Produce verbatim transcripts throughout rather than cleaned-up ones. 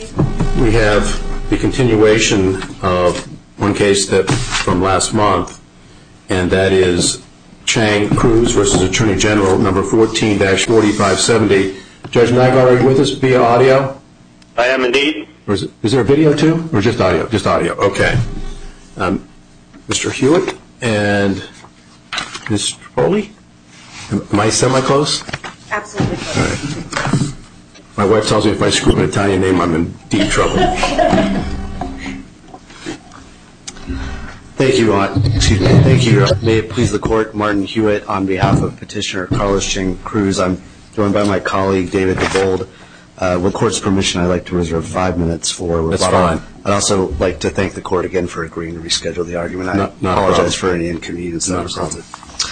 We have the continuation of one case that from last month, and that is Chang Cruz versus Attorney General, number fourteen dash forty-five seventy. Judge Nygaard, are you with us via audio? I am indeed. Or is, it, is there a video too, or just audio? Just audio. Okay. Um, Mister Hewitt and Miz Tripoli? Am I semi-close? Absolutely close. All right. My wife tells me if I screw up an Italian name, I'm in deep trouble. Thank you, Ron. Excuse me. Thank you. May it please the Court, Martin Hewitt on behalf of Petitioner Carlos Chang Cruz. I'm joined by my colleague, David DeBold. Uh, with the Court's permission, I'd like to reserve five minutes for rebuttal. That's fine. I'd also like to thank the Court again for agreeing to reschedule the argument. I not, not apologize for any inconvenience that not resulted.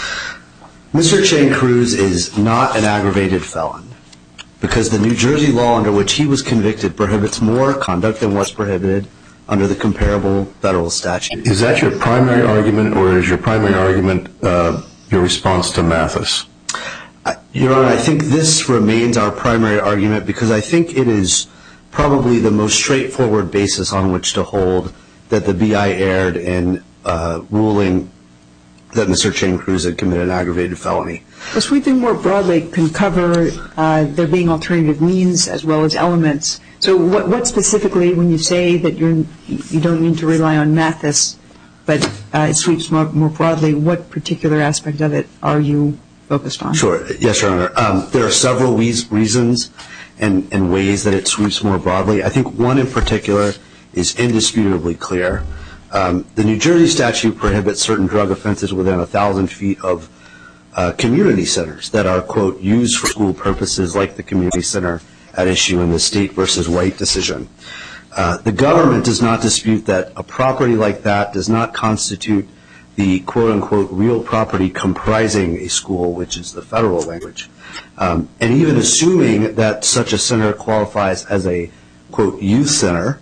Mister Chang Cruz is not an aggravated felon because the New Jersey law under which he was convicted prohibits more conduct than what's prohibited under the comparable federal statute. Is that your primary argument, or is your primary argument uh, your response to Mathis? Uh, Your Honor, I think this remains our primary argument because I think it is probably the most straightforward basis on which to hold that the B I erred in uh, ruling that Mister Chang Cruz had committed an aggravated felony. The sweeping more broadly can cover uh, there being alternative means as well as elements. So what, what specifically, when you say that you're, you don't need to rely on Mathis, but uh, it sweeps more, more broadly, what particular aspect of it are you focused on? Sure. Yes, Your Honor. Um, there are several reasons and, and ways that it sweeps more broadly. I think one in particular is indisputably clear. Um, the New Jersey statute prohibits certain drug offenses within a thousand feet of uh, community centers that are, quote, used for school purposes like the community center at issue in the State versus White decision. Uh, the government does not dispute that a property like that does not constitute the quote-unquote real property comprising a school, which is the federal language. Um, and even assuming that such a center qualifies as a, quote, youth center,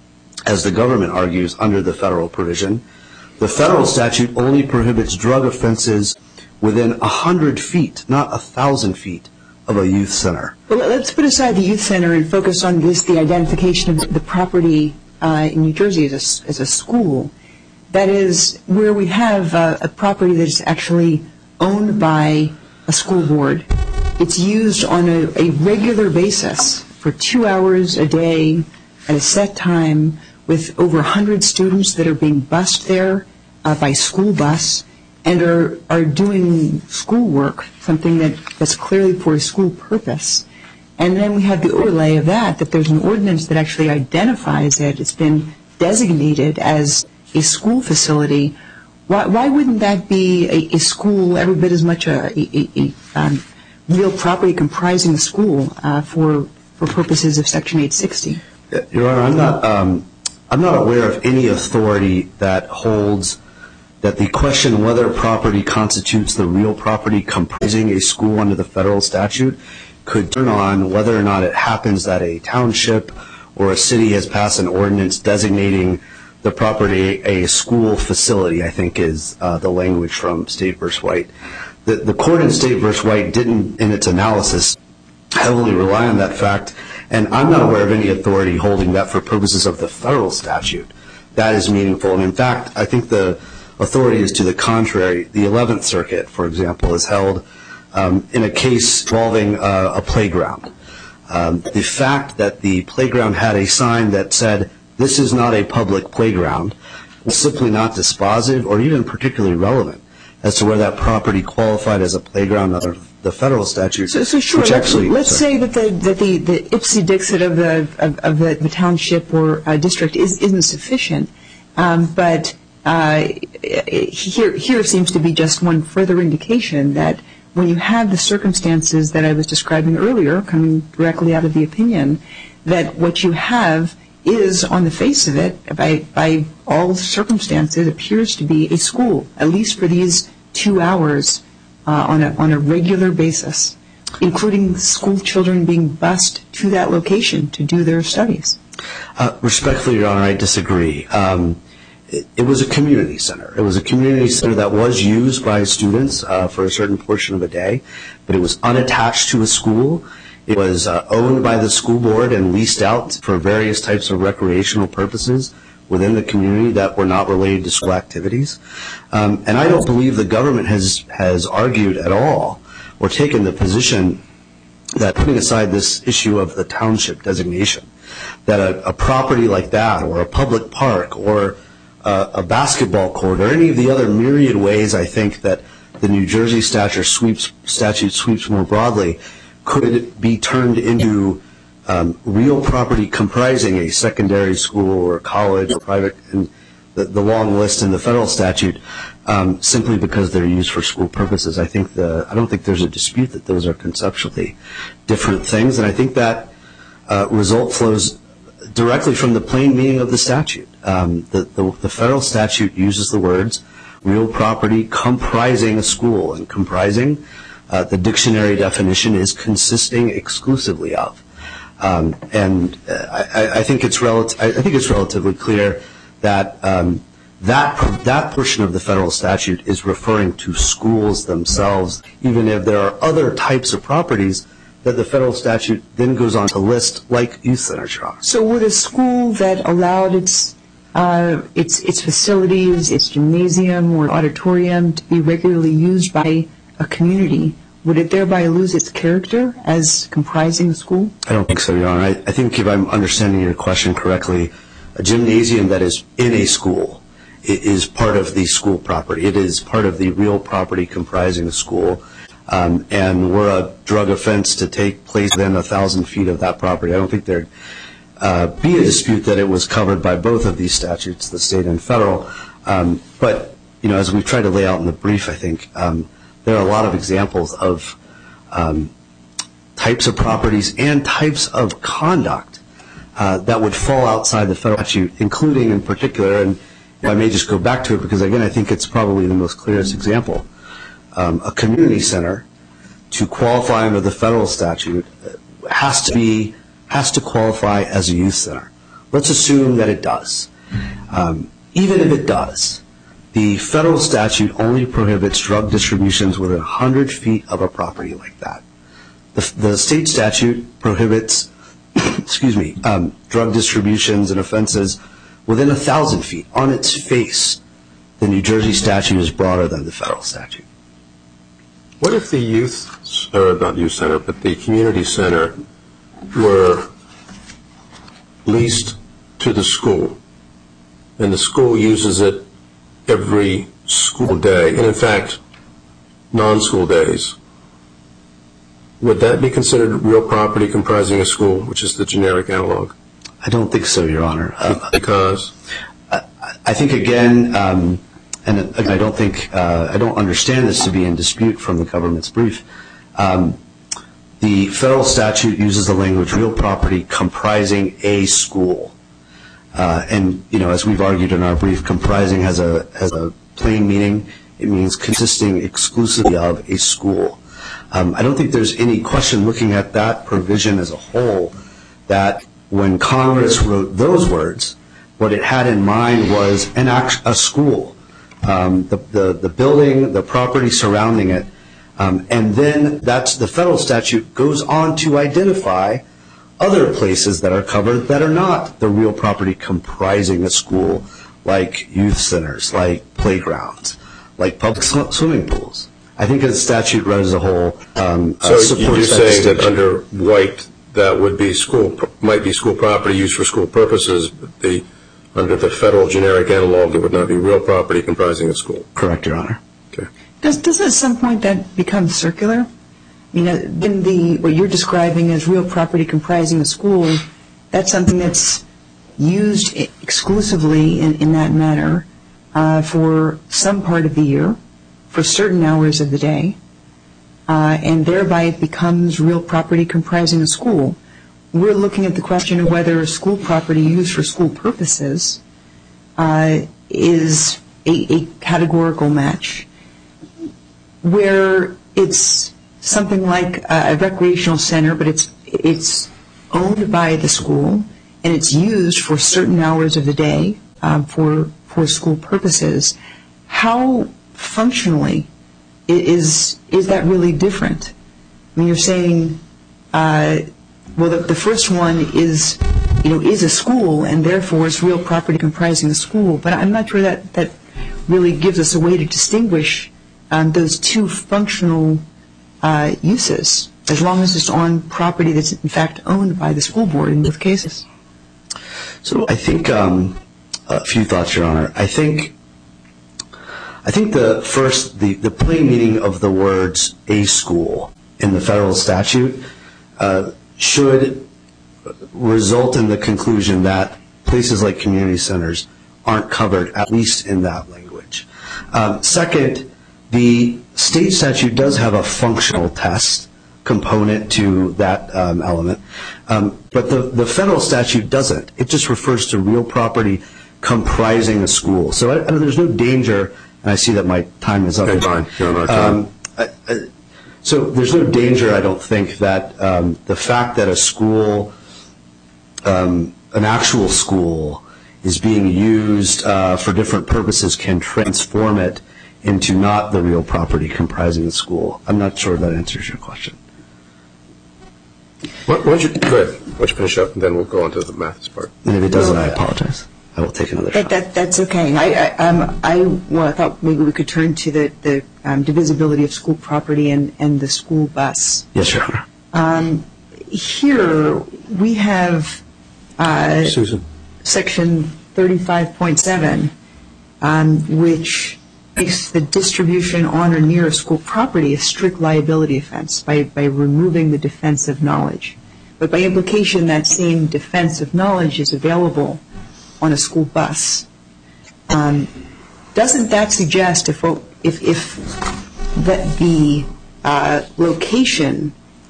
as the government argues under the federal provision, the federal statute only prohibits drug offenses within one hundred feet, not one thousand feet, of a youth center. Well, let's put aside the youth center and focus on this, the identification of the property uh, in New Jersey as a, as a school. That is where we have uh, a property that is actually owned by a school board. It's used on a, a regular basis for two hours a day at a set time with over one hundred students that are being bused there uh, by school bus and are, are doing school work, something that, that's clearly for a school purpose. And then we have the overlay of that, that there's an ordinance that actually identifies it. It's been designated as a school facility. Why, why wouldn't that be a, a school every bit as much a, a, a um, real property comprising a school uh, for for purposes of Section eight sixty? Your Honor, I'm not um, I'm not aware of any authority that holds that the question whether property constitutes the real property comprising a school under the federal statute could turn on whether or not it happens that a township or a city has passed an ordinance designating the property a school facility, I think is uh, the language from State versus White. The, the court in State versus White didn't, in its analysis, heavily rely on that fact, and I'm not aware of any authority holding that for purposes of the federal statute. That is meaningful, and in fact, I think the authority is to the contrary. The eleventh Circuit, for example, is held um, in a case involving uh, a playground. Um, the fact that the playground had a sign that said, "This is not a public playground," was simply not dispositive or even particularly relevant as to where that property qualified as a playground under the federal statute. So, so sure, which let's, actually, let's sorry. say that the that the, the ipsy dixit of the of, of the, the township or uh, district is, isn't sufficient, um, but uh, here here seems to be just one further indication that when you have the circumstances that I was describing earlier, coming directly out of the opinion, that what you have is, on the face of it, by, by all circumstances, appears to be a school, at least for these two hours uh, on a on a regular basis, including school children being bused to that location to do their studies. Uh, respectfully, Your Honor, I disagree. Um, it, it was a community center. It was a community center that was used by students uh, for a certain portion of a day, but it was unattached to a school. It was uh, owned by the school board and leased out for various types of recreational purposes within the community that were not related to school activities. Um, and I don't believe the government has, has argued at all or taken the position that, putting aside this issue of the township designation, that a, a property like that or a public park or a, a basketball court or any of the other myriad ways I think that the New Jersey statute sweeps, statute sweeps more broadly could be turned into um, real property comprising a secondary school or a college or private, and the, the long list in the federal statute, um, simply because they're used for school purposes. I think the I don't think there's a dispute that those are conceptually different things, and I think that uh, result flows directly from the plain meaning of the statute. Um, the, the the federal statute uses the words real property comprising a school, and comprising, Uh, the dictionary definition is consisting exclusively of, um, and uh, I, I think it's rel- I think it's relatively clear that um, that that portion of the federal statute is referring to schools themselves, even if there are other types of properties that the federal statute then goes on to list, like youth centers are. So would a school that allowed its uh, its its facilities, its gymnasium or auditorium to be regularly used by a community, would it thereby lose its character as comprising a school? I don't think so, Your Honor. I, I think if I'm understanding your question correctly, a gymnasium that is in a school is part of the school property. It is part of the real property comprising a school. Um, and were a drug offense to take place within a thousand feet of that property, I don't think there'd uh, be a dispute that it was covered by both of these statutes, the state and federal. Um, but, you know, as we've tried to lay out in the brief, I think, um, there are a lot of examples of um, types of properties and types of conduct uh, that would fall outside the federal statute, including in particular, and I may just go back to it because, again, I think it's probably the most clearest example, um, a community center, to qualify under the federal statute, has to be has to qualify as a youth center. Let's assume that it does. Um, even if it does, the federal statute only prohibits drug distributions within one hundred feet of a property like that. The, the state statute prohibits, excuse me, um, drug distributions and offenses within one thousand feet. On its face, the New Jersey statute is broader than the federal statute. What if the youth, or not youth center, but the community center were leased to the school, and the school uses it every school day, and in fact, non-school days? Would that be considered real property comprising a school, which is the generic analog? I don't think so, Your Honor. Uh, because? I, I think, again, um, and again, I don't think, uh, I don't understand this to be in dispute from the government's brief. Um, the federal statute uses the language real property comprising a school. Uh, and, you know, as we've argued in our brief, comprising has a has a plain meaning. It means consisting exclusively of a school. Um, I don't think there's any question, looking at that provision as a whole, that when Congress wrote those words, what it had in mind was an act, a school, um, the, the the building, the property surrounding it, um, and then that's the federal statute goes on to identify other places that are covered that are not the real property comprising a school, like youth centers, like playgrounds, like public sw- swimming pools. I think the statute read as a whole um, so uh, supports you're that saying that under White that would be school might be school property used for school purposes, but the under the federal generic analog it would not be real property comprising a school. Correct, Your Honor. Okay. Does does at some point that become circular? You know, in the what you're describing as real property comprising a school, that's something that's used exclusively in, in that manner uh, for some part of the year, for certain hours of the day, uh, and thereby it becomes real property comprising a school. We're looking at the question of whether school property used for school purposes uh, is a, a categorical match, where it's something like a recreational center, but it's it's owned by the school and it's used for certain hours of the day um, for for school purposes. How functionally is is that really different? I mean, you're saying uh, well, the, the first one is, you know, is a school, and therefore it's real property comprising a school. But I'm not sure that that really gives us a way to distinguish um, those two functional uh, uses, as long as it's on property that's in fact owned by the school board in both cases. So I think um, a few thoughts, Your Honor. I think I think the first, the, the plain meaning of the words "a school" in the federal statute uh, should result in the conclusion that places like community centers aren't covered, at least in that language. Um, second, the state statute does have a functional test component to that um, element, um, but the, the federal statute doesn't. It just refers to real property comprising a school. So I, I, there's no danger, and I see that my time is up. Okay, fine. You're on our time. Um, I, I, so there's no danger, I don't think, that um, the fact that a school, um, an actual school, is being used uh, for different purposes can transform it into not the real property comprising the school. I'm not sure that answers your question. Why don't you, go ahead. Why don't you finish up, and then we'll go on to the maths part. And if it doesn't, I apologize. I will take another That, shot. that, that's okay. I, I, um, I, well, I thought maybe we could turn to the, the um, divisibility of school property and, and the school bus. Yes, Your Honor. Um, here we have uh, Susan. Section thirty-five point seven, um, which makes the distribution on or near school property a strict liability offense by, by removing the defense of knowledge. But by implication, that same defense of knowledge is available on a school bus. Um, doesn't that suggest if if, if that the uh, location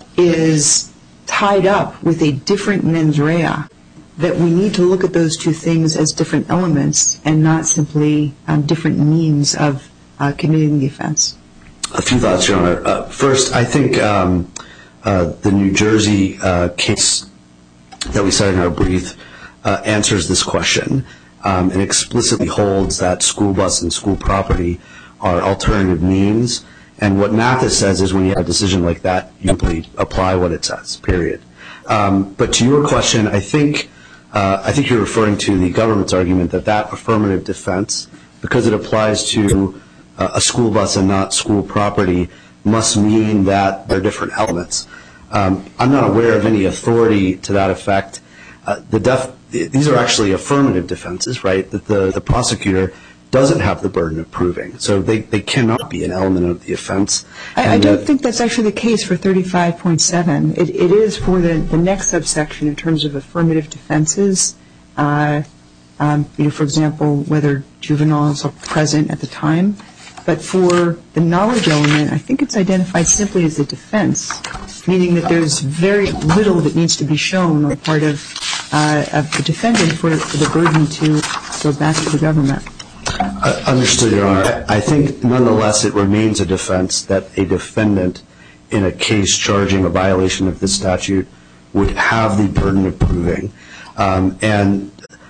is tied up with a different mens rea, that we need to look at those two things as different elements and not simply um, different means of uh, committing the offense? A few thoughts, Your Honor. Uh, first, I think um, uh, the New Jersey uh, case that we cited in our brief uh, answers this question um, and explicitly holds that school bus and school property are alternative means. And what Mathis says is when you have a decision like that, you simply apply what it says, period. Um, but to your question, I think uh, I think you're referring to the government's argument that that affirmative defense, because it applies to uh, a school bus and not school property, must mean that they're different elements. Um, I'm not aware of any authority to that effect. Uh, the def- these are actually affirmative defenses, right, that the, the prosecutor doesn't have the burden of proving. So they, they cannot be an element of the offense. I, I don't think that's actually the case for thirty-five point seven. It, it is for the, the next subsection in terms of affirmative defenses. Uh, um, you know, for example, whether juveniles are present at the time. But for the knowledge element, I think it's identified simply as a defense, meaning that there's very little that needs to be shown on the part of, uh, of the defendant for, for the burden to go back to the government. Uh, understood, Your Honor. I think nonetheless it remains a defense that a defendant in a case charging a violation of this statute would have the burden of proving. Um, and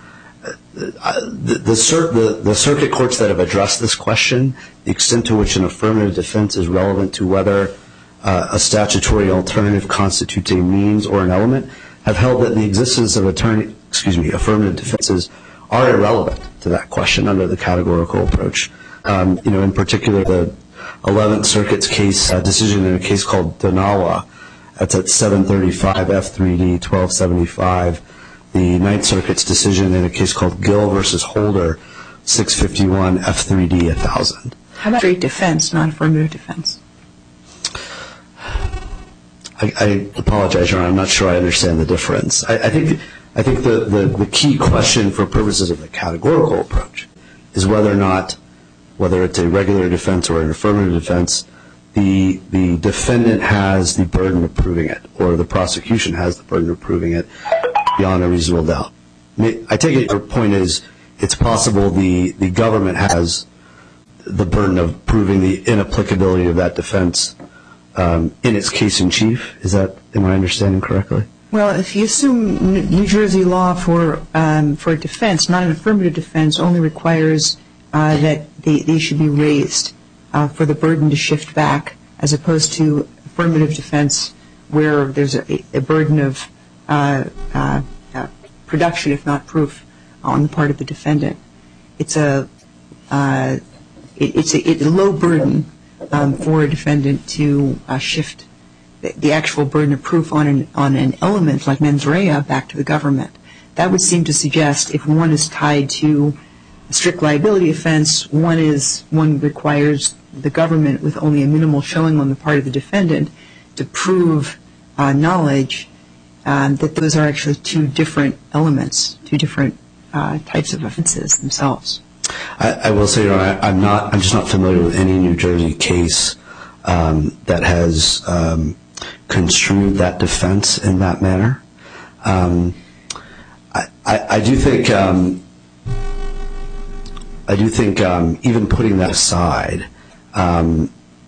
uh, the, the, cir- the, the circuit courts that have addressed this question, the extent to which an affirmative defense is relevant to whether uh, a statutory alternative constitutes a means or an element, have held that the existence of attorney, excuse me, affirmative defenses are irrelevant to that question under the categorical approach. Um, you know, in particular, the eleventh Circuit's case uh, decision in a case called Donawa, that's at seven thirty-five F three D twelve seventy-five. The ninth Circuit's decision in a case called Gill versus Holder, six fifty-one F three D one thousand. How about straight defense, non-affirmative defense? I, I apologize, Your Honor. I'm not sure I understand the difference. I, I think I think the, the, the key question for purposes of the categorical approach is whether or not, whether it's a regular defense or an affirmative defense, the the defendant has the burden of proving it, or the prosecution has the burden of proving it beyond a reasonable doubt. I take it your point is it's possible the, the government has the burden of proving the inapplicability of that defense um, in its case in chief. Is that, am I understanding correctly? Well, if you assume New Jersey law for um, for a defense, not an affirmative defense, only requires uh, that they, they should be raised uh, for the burden to shift back, as opposed to affirmative defense where there's a, a burden of uh, uh, uh, production, if not proof, on the part of the defendant. It's a uh, it, it's a, it's a low burden um, for a defendant to uh, shift the, the actual burden of proof on an on an element like mens rea back to the government. That would seem to suggest if one is tied to a strict liability offense, one is one requires the government with only a minimal showing on the part of the defendant to prove uh, knowledge, um, that those are actually two different elements, two different uh, types of offenses themselves. I, I will say, Your Honor, I, I'm not. I'm just not familiar with any New Jersey case um, that has um, construed that defense in that manner. Um, I, I, I do think. Um, I do think, um, even putting that aside, um,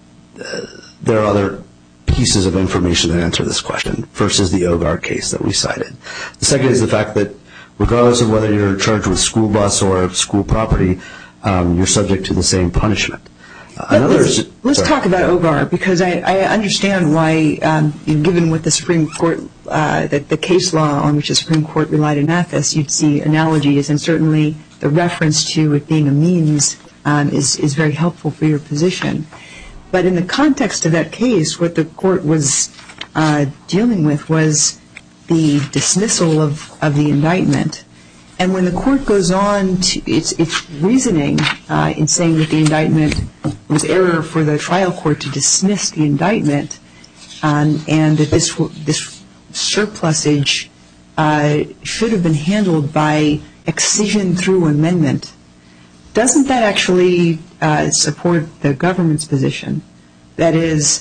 uh, there are other pieces of information that answer this question. First is the Ogar case that we cited. The second is the fact that regardless of whether you're charged with school bus or school property, um, you're subject to the same punishment. Uh, another let's is, let's talk about Ogar, because I, I understand why, um, given what the Supreme Court, uh, that the case law on which the Supreme Court relied in Mathis, you'd see analogies, and certainly the reference to it being a means um, is, is very helpful for your position. But in the context of that case, what the court was uh, dealing with was the dismissal of, of the indictment. And when the court goes on to its, its reasoning uh, in saying that the indictment was error for the trial court to dismiss the indictment, um, and that this, this surplusage uh, should have been handled by excision through amendment, doesn't that actually uh, support the government's position? That is,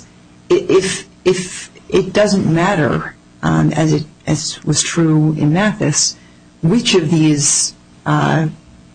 if if it doesn't matter, um, as it as was true in Mathis, which of these uh,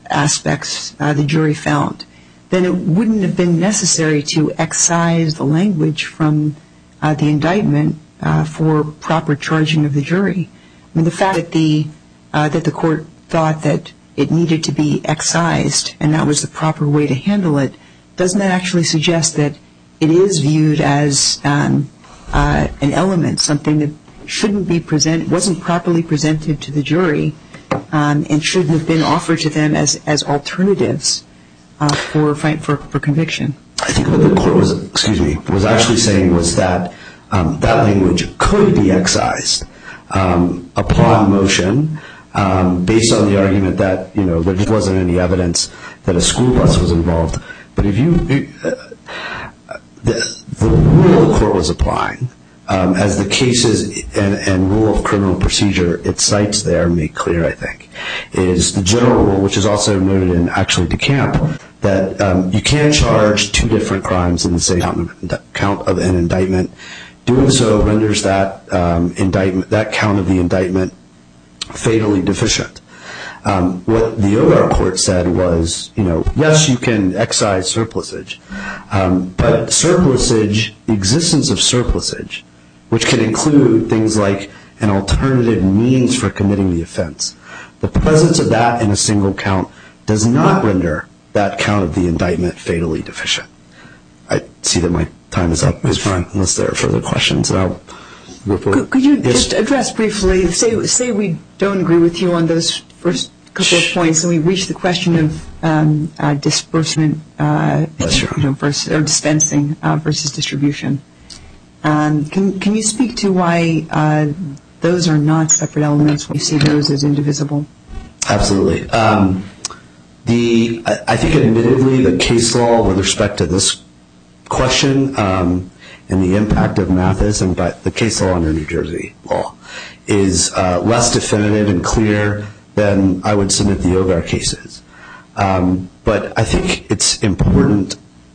aspects uh, the jury found, then it wouldn't have been necessary to excise the language from uh, the indictment uh, for proper charging of the jury. I mean, the fact that the uh, that the court thought that it needed to be excised and that was the proper way to handle it, doesn't that actually suggest that it is viewed as um, uh, an element, something that shouldn't be present, wasn't properly presented to the jury, um, and shouldn't have been offered to them as, as alternatives uh, for, for for conviction? I think what the court was, excuse me, was actually saying was that um, that language could be excised um, upon motion. Um, based on the argument that, you know, there just wasn't any evidence that a school bus was involved. But if you, uh, the, the rule the court was applying, um, as the cases and, and rule of criminal procedure it cites there make clear, I think, is the general rule, which is also noted in actually DeCamp, that um, you can't charge two different crimes in the same count of an indictment. Doing so renders that um, indictment, that count of the indictment, fatally deficient. Um, what the Ogar court said was, you know, yes, you can excise surplusage, um, but surplusage, the existence of surplusage, which can include things like an alternative means for committing the offense, the presence of that in a single count does not render that count of the indictment fatally deficient. I see that my time is up. That's fine. Unless there are further questions. And I'll Could, could you yes. just address briefly, say say we don't agree with you on those first couple of points, and we reach the question of um, uh, disbursement, uh, yes, you know, versus, or dispensing uh, versus distribution. Um, can can you speak to why uh, those are not separate elements when you see those as indivisible? Absolutely. Um, the I, I think, admittedly, the case law with respect to this question um, and the impact of Mathis and by the case law under New Jersey law is uh, less definitive and clear than I would submit the Ogar cases. Um, but I think it's important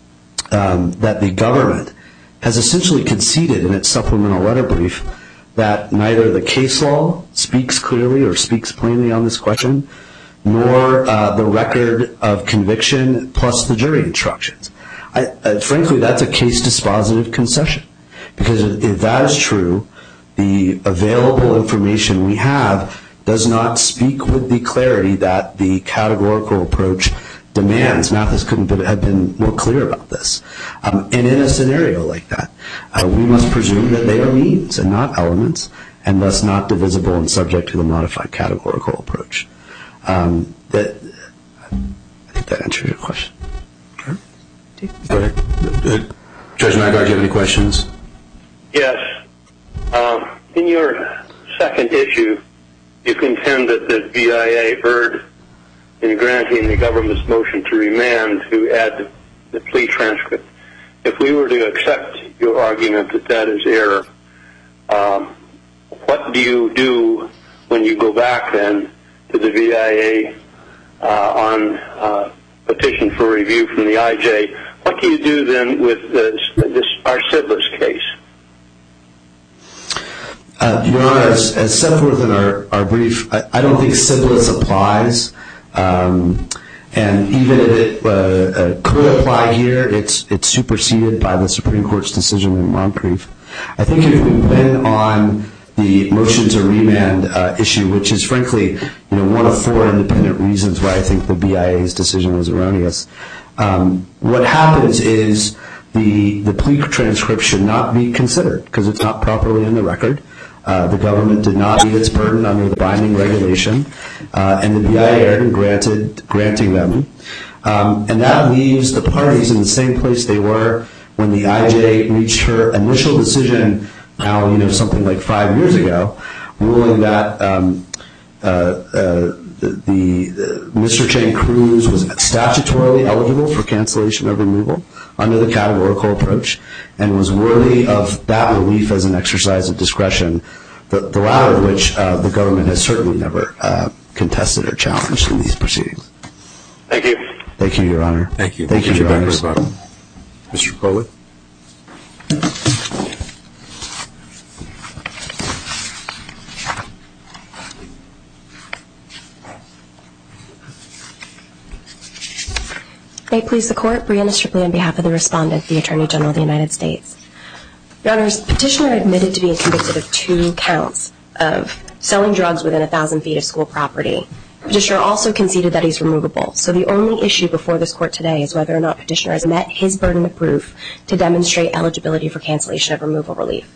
um, that the government has essentially conceded in its supplemental letter brief that neither the case law speaks clearly or speaks plainly on this question, nor uh, the record of conviction plus the jury instructions. I, uh, frankly, that's a case dispositive concession, because if that is true, the available information we have does not speak with the clarity that the categorical approach demands. Mathis couldn't have been more clear about this. Um, and in a scenario like that, uh, we must presume that they are means and not elements, and thus not divisible and subject to the modified categorical approach. Um, that, I think that answers your question. Sure. Go ahead. Uh, Judge Nygaard, do you have any questions? Yes. Uh, in your second issue, you contend that the V I A erred in granting the government's motion to remand to add the, the plea transcript. If we were to accept your argument that that is error, um, what do you do when you go back then to the V I A uh, on uh, petition for review from the I J? What do you do then with this, this our Sidlis case? Uh, Your Honor, as, as set forth in our, our brief, I, I don't think Sidlis applies. Um, and even if it uh, uh, could apply here, it's it's superseded by the Supreme Court's decision in Moncrief. I think if we went on the motion to remand uh, issue, which is frankly, you know, one of four independent reasons why I think the B I A's decision was erroneous. Um, what happens is the the plea transcript should not be considered because it's not properly in the record. Uh, the government did not meet its burden under the binding regulation, uh, and the B I A erred in granted, granting them. Um, and that leaves the parties in the same place they were when the I J reached her initial decision, now, you know, something like five years ago, ruling that um, uh, uh, the, the uh, Mister Chang Cruz was statutorily eligible for cancellation of removal under the categorical approach and was worthy of that relief as an exercise of discretion, the, the latter of which uh, the government has certainly never uh, contested or challenged in these proceedings. Thank you. Thank you, Your Honor. Thank you. Thank you, Your Honor. Mister Coley. May it please the Court, Brianna Stripley on behalf of the Respondent, the Attorney General of the United States. Your Honors, petitioner admitted to being convicted of two counts of selling drugs within a thousand feet of school property. Petitioner also conceded that he's removable. So the only issue before this Court today is whether or not petitioner has met his burden of proof to demonstrate eligibility for cancellation of removal relief.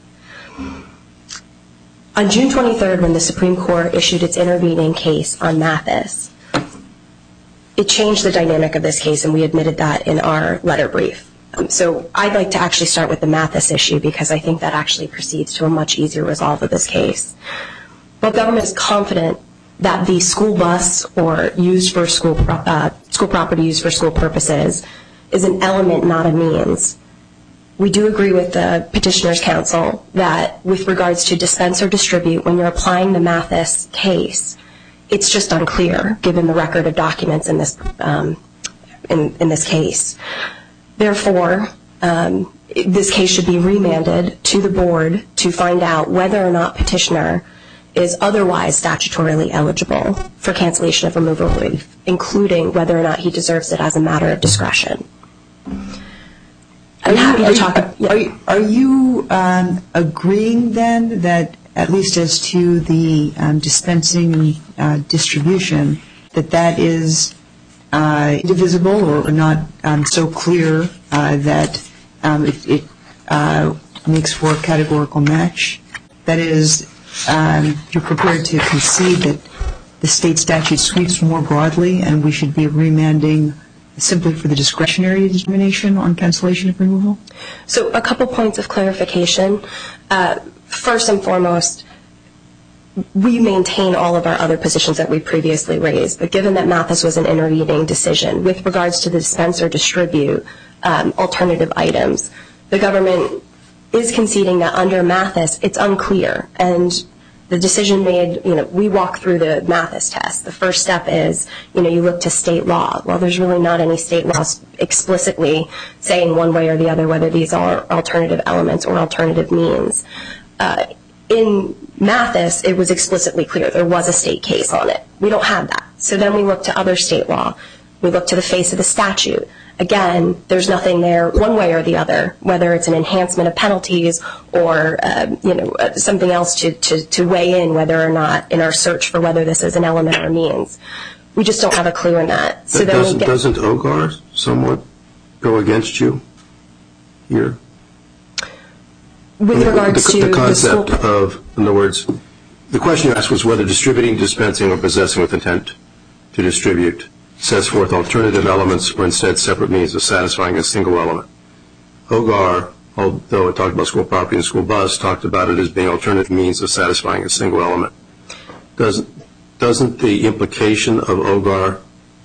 On June twenty-third, when the Supreme Court issued its intervening case on Mathis, it changed the dynamic of this case, and we admitted that in our letter brief. Um, so I'd like to actually start with the Mathis issue because I think that actually proceeds to a much easier resolve of this case. While government is confident that the school bus or used for school, pro- uh, school property used for school purposes is an element, not a means, we do agree with the petitioner's counsel that with regards to dispense or distribute, when you're applying the Mathis case, it's just unclear given the record of documents in this um, in, in this case. Therefore, um, this case should be remanded to the board to find out whether or not petitioner is otherwise statutorily eligible for cancellation of removal relief, including whether or not he deserves it as a matter of discretion. I'm happy to talk. Are, yeah. are you, are you um, agreeing then that, at least as to the um, dispensing and uh, distribution, that that is uh, indivisible or, or not um, so clear uh, that um, it, it uh, makes for a categorical match? That is, um, you're prepared to concede that the state statute sweeps more broadly and we should be remanding simply for the discretionary determination on cancellation of removal? So a couple points of clarification. Uh, first and foremost, we maintain all of our other positions that we previously raised, but given that Mathis was an intervening decision with regards to the dispense or distribute um, alternative items, the government is conceding that under Mathis it's unclear, and the decision made, you know, we walk through the Mathis test. The first step is, you know, you look to state law. Well, there's really not any state laws explicitly saying one way or the other whether these are alternative elements or alternative means. Uh, in Mathis, it was explicitly clear. There was a state case on it. We don't have that. So then we look to other state law. We look to the face of the statute. Again, there's nothing there one way or the other, whether it's an enhancement of penalties or uh, you know something else to, to, to weigh in whether or not in our search for whether this is an element or means. we just don't have a clue in that. So then doesn't, we get, doesn't OGAR somewhat go against you here? with regards the, to the concept the school, of, in other words, the question you asked was whether distributing, dispensing, or possessing with intent to distribute sets forth alternative elements or instead separate means of satisfying a single element. OGAR, although it talked about school property and school bus, talked about it as being alternative means of satisfying a single element. Doesn't, doesn't the implication of OGAR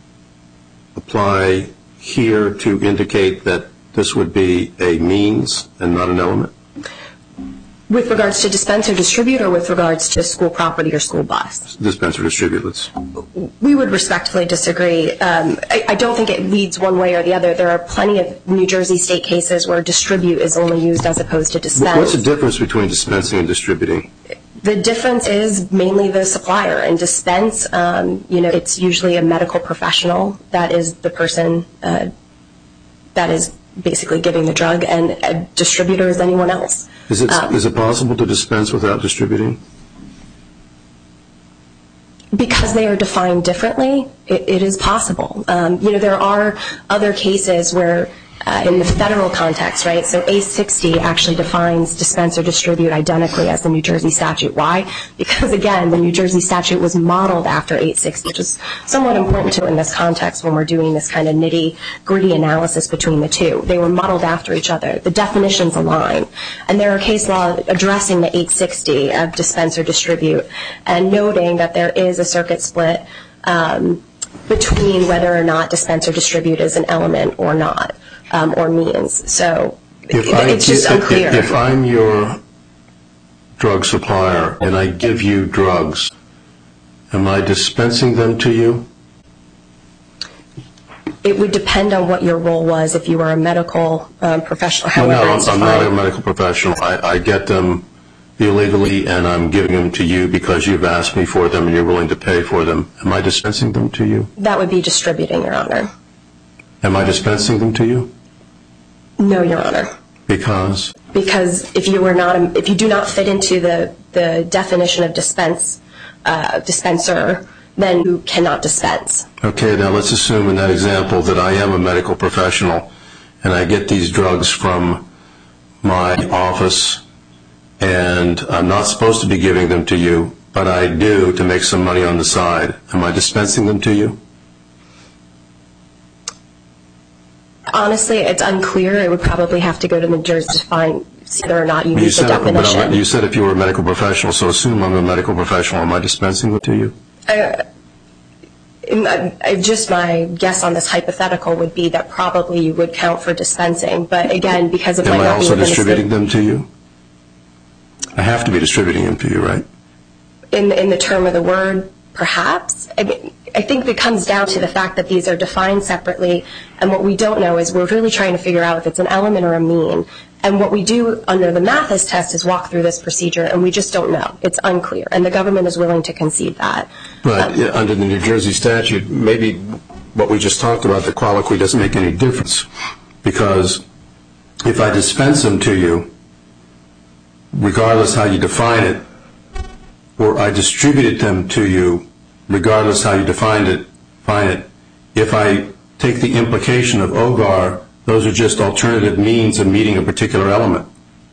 apply here to indicate that this would be a means and not an element? with regards to dispense or distribute, or with regards to school property or school bus? Dispense or distribute, let's. We would respectfully disagree. Um, I, I don't think it leads one way or the other. There are plenty of New Jersey state cases where distribute is only used as opposed to dispense. What's the difference between dispensing and distributing? The difference is mainly the supplier. And dispense, um, you know, it's usually a medical professional that is the person uh, that is basically giving the drug, and a distributor is anyone else. Is it, um, is it possible to dispense without distributing? Because they are defined differently, it, it is possible. Um, you know, there are other cases where, uh, in the federal context, right, so A sixty actually defines dispense or distribute identically as the New Jersey statute. Why? Because, again, the New Jersey statute was modeled after eight sixty, which is somewhat important to in this context when we're doing this kind of nitty-gritty analysis between the two. They were modeled after each other. The definitions align. And there are case law addressing the eight sixty of dispense or distribute and noting that there is a circuit split um, between whether or not dispense or distribute is an element or not. Um, or means. So if it, I, it's just if, unclear. If, if I'm your drug supplier and I give you drugs, am I dispensing them to you? It would depend on what your role was if you were a medical um, professional. Well, however, no, it's I'm not a defined. medical professional. I, I get them illegally and I'm giving them to you because you've asked me for them and you're willing to pay for them. Am I dispensing them to you? That would be distributing, Your Honor. Am I dispensing them to you? No, Your Honor. Because? Because if you were not, a, if you do not fit into the, the definition of dispense, uh, dispenser, then you cannot dispense. Okay, now let's assume in that example that I am a medical professional and I get these drugs from my office and I'm not supposed to be giving them to you, but I do to make some money on the side. Am I dispensing them to you? Honestly, it's unclear. It would probably have to go to New Jersey to find whether or not you meet the definition. You said if you were a medical professional, so assume I'm a medical professional. Am I dispensing them to you? Uh, I, just my guess on this hypothetical would be that probably you would count for dispensing. But again, because it Am might I not be also within distributing the them to you? I have to be distributing them to you, right? In, in the term of the word, perhaps. I mean, I think it comes down to the fact that these are defined separately, and what we don't know is we're really trying to figure out if it's an element or a mean. And what we do under the Mathis test is walk through this procedure, and we just don't know. It's unclear, and the government is willing to concede that. But um, under the New Jersey statute, maybe what we just talked about, the colloquy, doesn't make any difference, because if I dispense them to you, regardless how you define it, or I distributed them to you, regardless how you defined it, define it, if I take the implication of OGAR, those are just alternative means of meeting a particular element.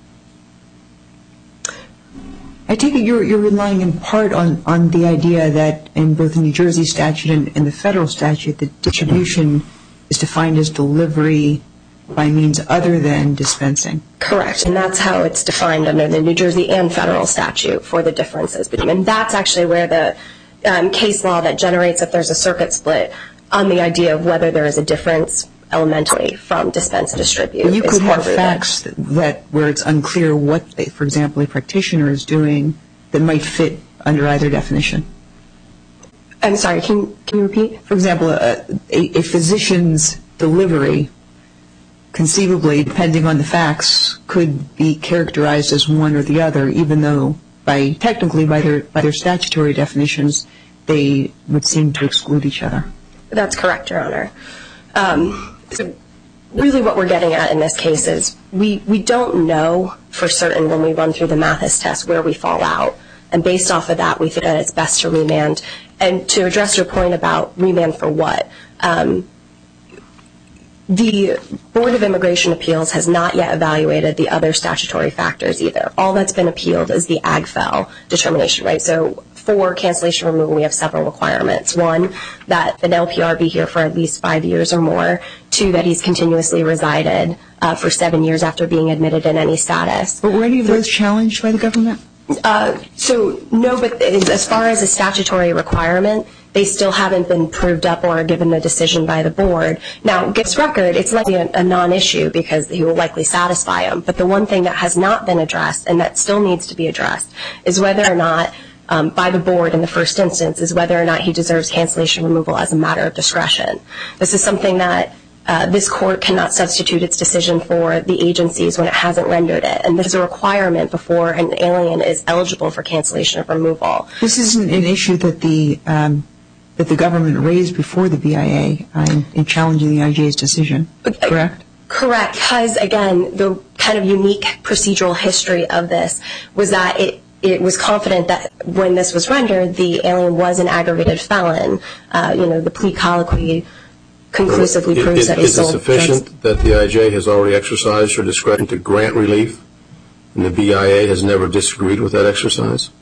I take it you're, you're relying in part on, on the idea that in both the New Jersey statute and, and the federal statute, that distribution is defined as delivery by means other than dispensing. Correct, and that's how it's defined under the New Jersey and federal statute for the differences between. And that's actually where the um, case law that generates that there's a circuit split on the idea of whether there is a difference elementally from dispense and distribute. You could have rooted. facts that, that where it's unclear what, they, for example, a practitioner is doing that might fit under either definition. I'm sorry, can, can you repeat? For example, a, a, a physician's delivery, conceivably, depending on the facts, could be characterized as one or the other, even though by technically by their by their statutory definitions, they would seem to exclude each other. That's correct, Your Honor. Um, so really what we're getting at in this case is we, we don't know for certain when we run through the Mathis test where we fall out. And based off of that, we think that it's best to remand. And to address your point about remand for what, um, the Board of Immigration Appeals has not yet evaluated the other statutory factors either. All that's been appealed is the A G F E L determination, right? So for cancellation removal, we have several requirements. One, that an L P R be here for at least five years or more. Two, that he's continuously resided uh, for seven years after being admitted in any status. But were any of those challenged by the government? Uh, so no, but as far as a statutory requirement, they still haven't been proved up or given a decision by the board. Now, Gibbs' record, it's likely a, a non-issue because he will likely satisfy them. But the one thing that has not been addressed and that still needs to be addressed is whether or not, um, by the board in the first instance, is whether or not he deserves cancellation removal as a matter of discretion. This is something that Uh, this court cannot substitute its decision for the agencies when it hasn't rendered it. And this is a requirement before an alien is eligible for cancellation of removal. This isn't an issue that the um, that the government raised before the B I A uh, in, in challenging the I J's decision, correct? Correct, because, again, the kind of unique procedural history of this was that it it was confident that when this was rendered, the alien was an aggravated felon. Uh, you know, the plea colloquy conclusively Is, proves that he's Is it sufficient that the I J has already exercised her discretion to grant relief, and the B I A has never disagreed with that exercise?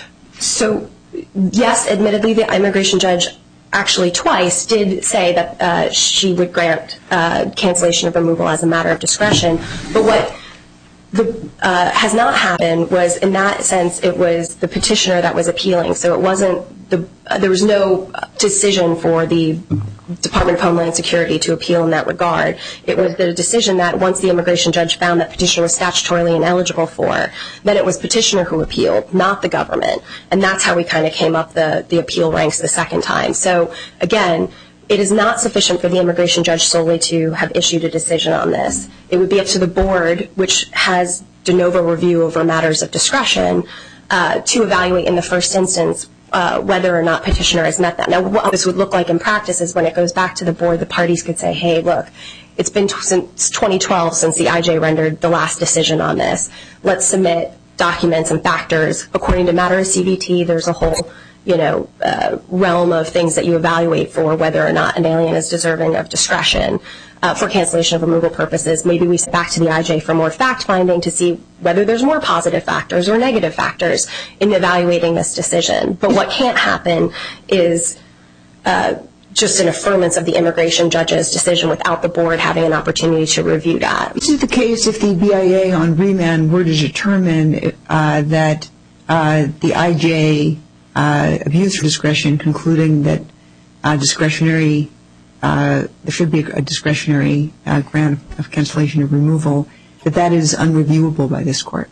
So, yes, admittedly, the immigration judge actually twice did say that uh, she would grant uh, cancellation of removal as a matter of discretion. But what the, uh, has not happened was, in that sense, it was the petitioner that was appealing. So it wasn't the uh, there was no decision for the Department of Homeland Security to appeal in that regard. It was the decision that once the immigration judge found that petitioner was statutorily ineligible for, then it was petitioner who appealed, not the government. And that's how we kind of came up the, the appeal ranks the second time. So, again, it is not sufficient for the immigration judge solely to have issued a decision on this. It would be up to the board, which has de novo review over matters of discretion, uh, to evaluate in the first instance Uh, whether or not petitioner has met that. Now, what this would look like in practice is when it goes back to the board, the parties could say, hey, look, it's been t- since twenty twelve since the I J rendered the last decision on this. Let's submit documents and factors. According to matter of C B T, there's a whole, you know, uh, realm of things that you evaluate for whether or not an alien is deserving of discretion uh, for cancellation of removal purposes. Maybe we send back to the I J for more fact-finding to see whether there's more positive factors or negative factors in evaluating this decision. But what can't happen is uh, just an affirmance of the immigration judge's decision without the board having an opportunity to review that. Is it the case if the B I A on remand were to determine uh, that uh, the I J uh, abused her discretion, concluding that uh, discretionary, uh, there should be a discretionary uh, grant of cancellation of removal, that that is unreviewable by this court?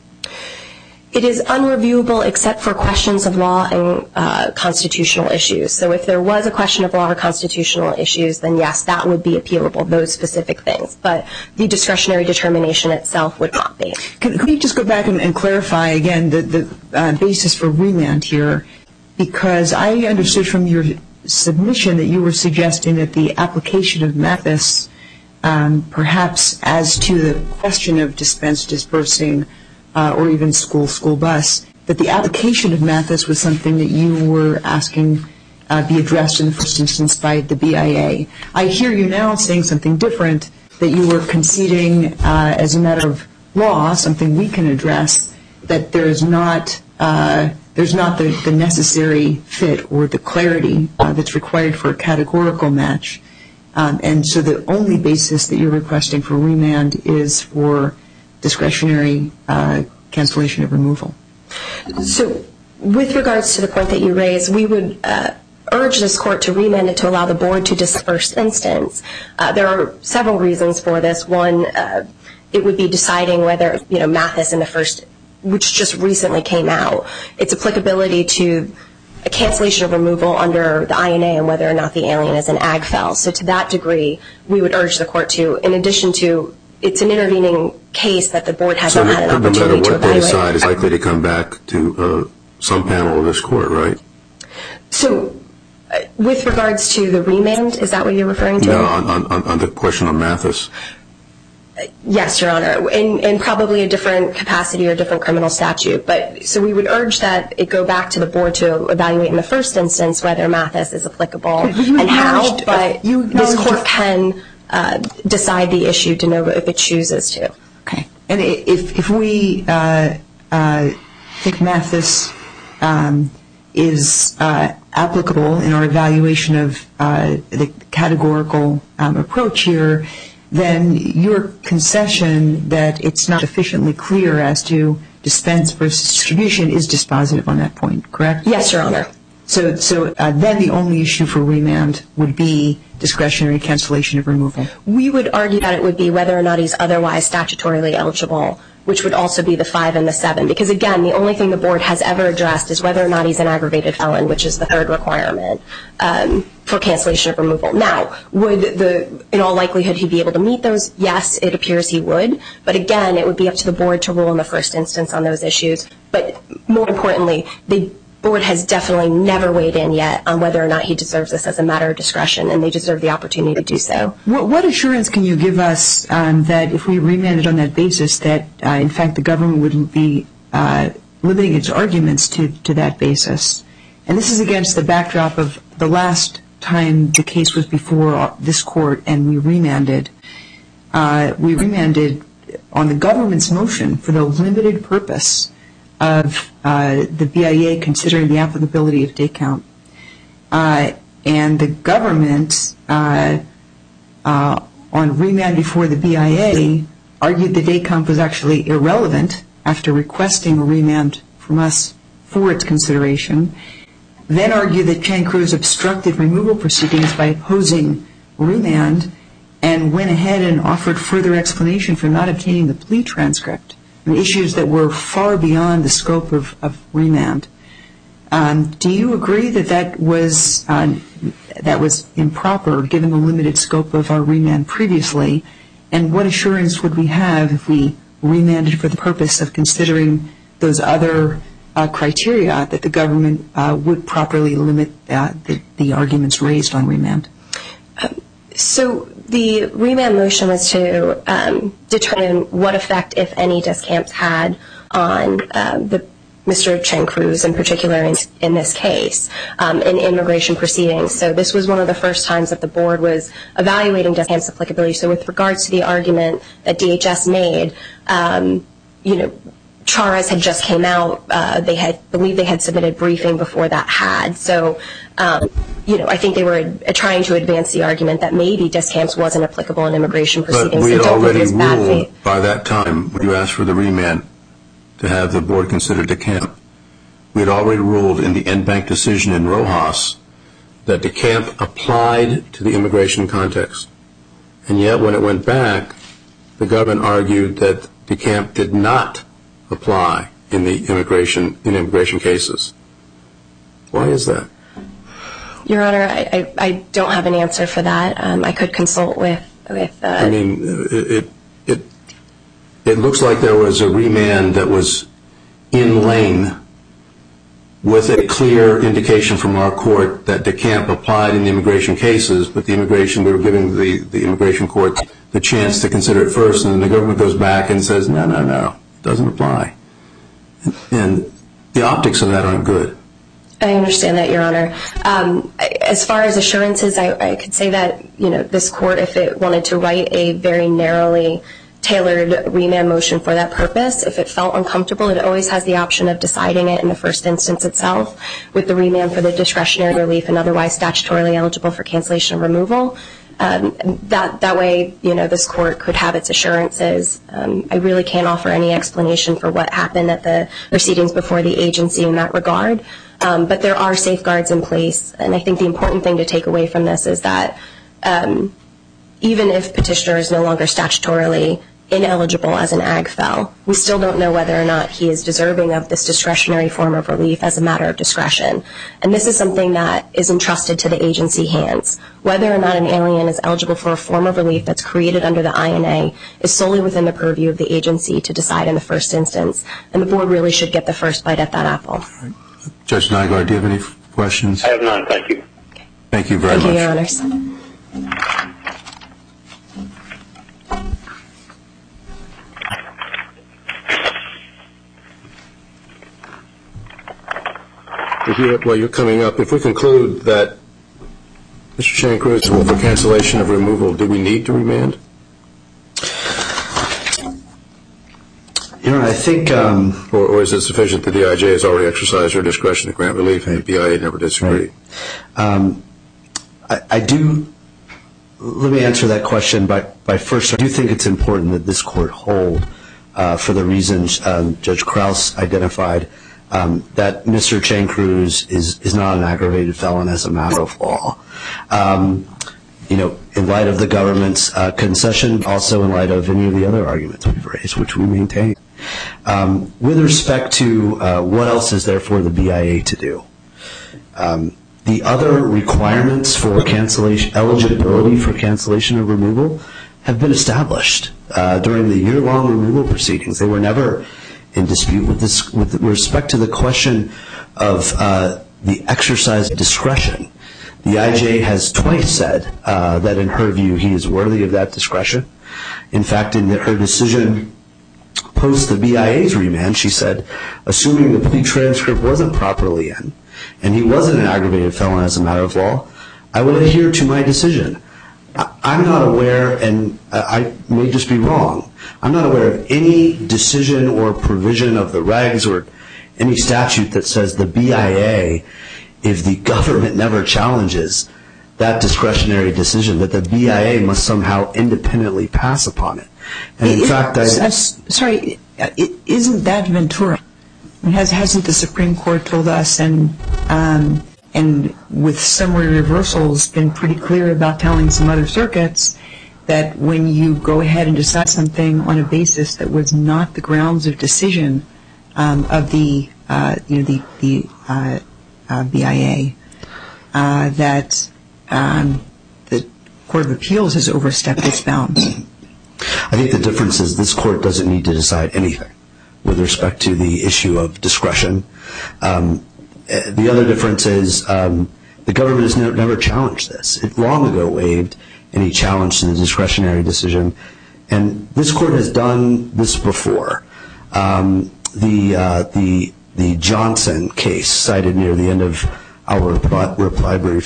It is unreviewable except for questions of law and uh, constitutional issues. So if there was a question of law or constitutional issues, then yes, that would be appealable, those specific things. But the discretionary determination itself would not be. Can, can you just go back and, and clarify again the, the uh, basis for remand here? Because I understood from your submission that you were suggesting that the application of Mathis, um, perhaps as to the question of dispense dispersing uh, or even school school bus, that the application of Mathis was something that you were asking uh, be addressed in the first instance by the B I A. I hear you now saying something different, that you were conceding uh, as a matter of law, something we can address, that there is not uh, there's not the, the necessary fit or the clarity uh, that's required for a categorical match. Um, and so the only basis that you're requesting for remand is for discretionary uh, cancellation of removal. So with regards to the point that you raised, we would uh, urge this court to remand it to allow the board to disperse instance. Uh, there are several reasons for this. One, uh, it would be deciding whether, you know, Mathis in the first, which just recently came out, its applicability to a cancellation of removal under the I N A and whether or not the alien is an A G F E L. So to that degree, we would urge the court to, in addition to, it's an intervening case that the board has so not had an opportunity to evaluate. So no matter what they decide, it's likely to come back to uh, some panel of this court, right? So uh, with regards to the remand, is that what you're referring to? No, on, on, on the question of Mathis. Yes, Your Honor, in, in probably a different capacity or different criminal statute. But so we would urge that it go back to the board to evaluate in the first instance whether Mathis is applicable and how. But you this court can uh, decide the issue de novo if it chooses to. Okay. And if if we uh, uh, think Mathis um, is uh, applicable in our evaluation of uh, the categorical um, approach here, then your concession that it's not sufficiently clear as to dispense versus distribution is dispositive on that point, correct? Yes, Your Honor. So, so uh, then the only issue for remand would be discretionary cancellation of removal. We would argue that it would be whether or not he's otherwise statutorily eligible, which would also be the five and the seven. Because again, the only thing the board has ever addressed is whether or not he's an aggravated felon, which is the third requirement um, for cancellation of removal. Now, would the, in all likelihood, he be able to meet those? Yes, it appears he would. But again, it would be up to the board to rule in the first instance on those issues. But more importantly, the board has definitely never weighed in yet on whether or not he deserves this as a matter of discretion, and they deserve the opportunity to do so. What, what assurance can you give us um, that if we remanded on that basis that, uh, in fact, the government would be uh, limiting its arguments to, to that basis? And this is against the backdrop of the last time the case was before this court and we remanded. Uh, we remanded on the government's motion for the limited purpose of uh, the B I A considering the applicability of day count. Uh, and the government, uh, uh, on remand before the B I A, argued the day count was actually irrelevant after requesting a remand from us for its consideration, then argued that Chang Cruz obstructed removal proceedings by opposing remand, and went ahead and offered further explanation for not obtaining the plea transcript, and issues that were far beyond the scope of, of remand. Um, do you agree that that was uh, that was improper given the limited scope of our remand previously? And what assurance would we have if we remanded for the purpose of considering those other uh, criteria that the government uh, would properly limit uh, the, the arguments raised on remand? Um, so the remand motion was to um, determine what effect, if any, Discamps had on um, the Mister Chang Cruz in particular in, in this case, um, in immigration proceedings. So this was one of the first times that the board was evaluating Discamps' applicability. So with regards to the argument that D H S made, um, you know, Charas had just came out. Uh, they had believed they had submitted briefing before that had. So, um, you know, I think they were trying to advance the argument that maybe Discamps wasn't applicable in immigration proceedings. But we had so already ruled by that time when you asked for the remand to have the board consider DeCamp. We had already ruled in the en banc decision in Rojas that DeCamp applied to the immigration context. And yet when it went back, the government argued that DeCamp did not apply in the immigration in immigration cases. Why is that? Your Honor, I, I, I don't have an answer for that. Um, I could consult with with. Uh, I mean, it it it looks like there was a remand that was in lane with a clear indication from our court that DeCamp applied in the immigration cases, but the immigration we were giving the the immigration court the chance to consider it first, and then the government goes back and says, no, no, no. Doesn't apply. And the optics of that aren't good. I understand that, Your Honor. Um, as far as assurances, I, I could say that, you know, this court, if it wanted to write a very narrowly tailored remand motion for that purpose, if it felt uncomfortable, it always has the option of deciding it in the first instance itself with the remand for the discretionary relief and otherwise statutorily eligible for cancellation or removal. Um, that that way, you know, this court could have its assurances. Um, I really can't offer any explanation for what happened at the proceedings before the agency in that regard. Um, but there are safeguards in place, and I think the important thing to take away from this is that um, even if petitioner is no longer statutorily ineligible as an ag fel, we still don't know whether or not he is deserving of this discretionary form of relief as a matter of discretion. And this is something that is entrusted to the agency hands. Whether or not an alien is eligible for a form of relief that's created under the I N A is solely within the purview of the agency to decide in the first instance, and the board really should get the first bite at that apple. Right. Judge Nygaard, do you have any questions? I have none, thank you. Okay. Thank you very Thank much. Thank you, Your Honors. Hewitt, while you're coming up, if we conclude that Mister Chang Cruz is for cancellation of removal, do we need to remand? You know, I think... Um, or, or is it sufficient that the I J has already exercised her discretion to grant relief and the B I A never disagreed? Right. Um, I, I do... Let me answer that question by, by first, I do think it's important that this court hold, uh, for the reasons um, Judge Krause identified, um, that Mister Chang Cruz is, is not an aggravated felon as a matter of law. Um, you know, in light of the government's uh, concession, also in light of any of the other arguments we've raised, which we maintain. Um, with respect to uh, what else is there for the B I A to do, um, the other requirements for cancellation, eligibility for cancellation of removal, have been established uh, during the year-long removal proceedings. They were never in dispute with this. With respect to the question of uh, the exercise of discretion, the I J has twice said uh, that in her view he is worthy of that discretion. In fact, in the, her decision post the B I A's remand, she said, assuming the plea transcript wasn't properly in, and he wasn't an aggravated felon as a matter of law, I would adhere to my decision. I'm not aware, and I may just be wrong, I'm not aware of any decision or provision of the regs or any statute that says the B I A, if the government never challenges that discretionary decision, that the B I A must somehow independently pass upon it. And in it, fact, I... Uh, sorry, it, isn't that Ventura? Has, hasn't the Supreme Court told us, and um, and with summary reversals, been pretty clear about telling some other circuits that when you go ahead and decide something on a basis that was not the grounds of decision um, of the uh, you know the the uh, uh, B I A, uh, that um, the Court of Appeals has overstepped its bounds. I think the difference is this court doesn't need to decide anything with respect to the issue of discretion. Um, the other difference is um, the government has never, never challenged this. It long ago waived any challenge to the discretionary decision, and this court has done this before. Um, the uh, the the Johnson case cited near the end of our reply, reply brief.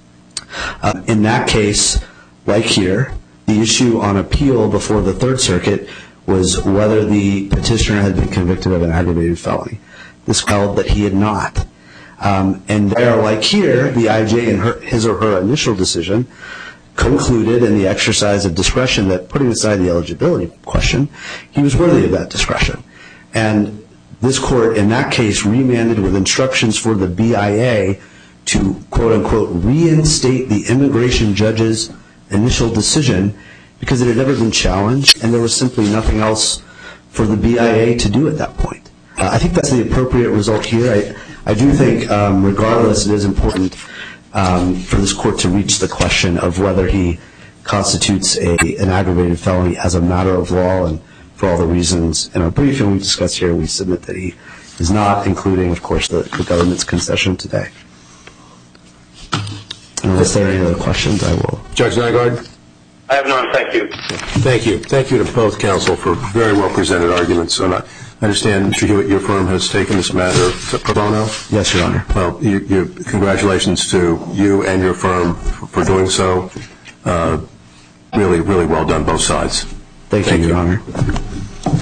Uh, in that case, like here, the issue on appeal before the Third Circuit was whether the petitioner had been convicted of an aggravated felony. This held that he had not. Um, and there, like here, the I J in her, his or her initial decision concluded in the exercise of discretion that, putting aside the eligibility question, he was worthy of that discretion. And this court, in that case, remanded with instructions for the B I A to, quote-unquote, reinstate the immigration judge's initial decision because it had never been challenged and there was simply nothing else for the B I A to do at that point. Uh, I think that's the appropriate result here. I, I do think, um, regardless, it is important um, for this court to reach the question of whether he constitutes a, an aggravated felony as a matter of law, and for all the reasons in our briefing we discussed here, we submit that he is not, including, of course, the, the government's concession today. Unless there are any other questions, I will. Judge Nygaard? I have none, thank you. Thank you. Thank you to both counsel for very well presented arguments. And I understand, Mister Hewitt, your firm has taken this matter pro bono? Yes, Your Honor. Well, you, you, congratulations to you and your firm for, for doing so. Uh, really, really well done, both sides. Thank, Thank you, you, Your Honor.